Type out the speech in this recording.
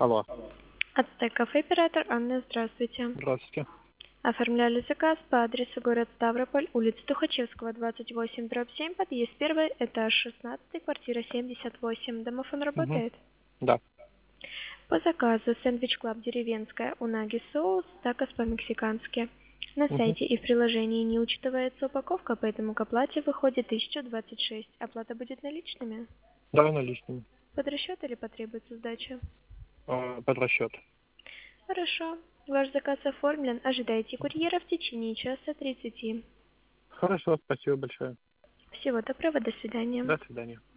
Алло, Ацтек кафе оператор Анна, здравствуйте. здравствуйте. Оформляли заказ по адресу город Ставрополь, улица Тухачевского, 28/7, подъезд 1, этаж 16, квартира 78. Домофон Мгм. работает? Да. По заказу сэндвич клаб деревенская, унаги соус, такос по-мексикански. На Мгм. сайте и в приложении не учитывается упаковка, поэтому к оплате выходит 1026. Оплата будет наличными? Давай наличными. Под расчет или потребуется сдача? Под расчет. Хорошо. Ваш заказ оформлен. Ожидайте курьера в течение часа 30. Хорошо, спасибо большое. Всего доброго, до свидания. До свидания.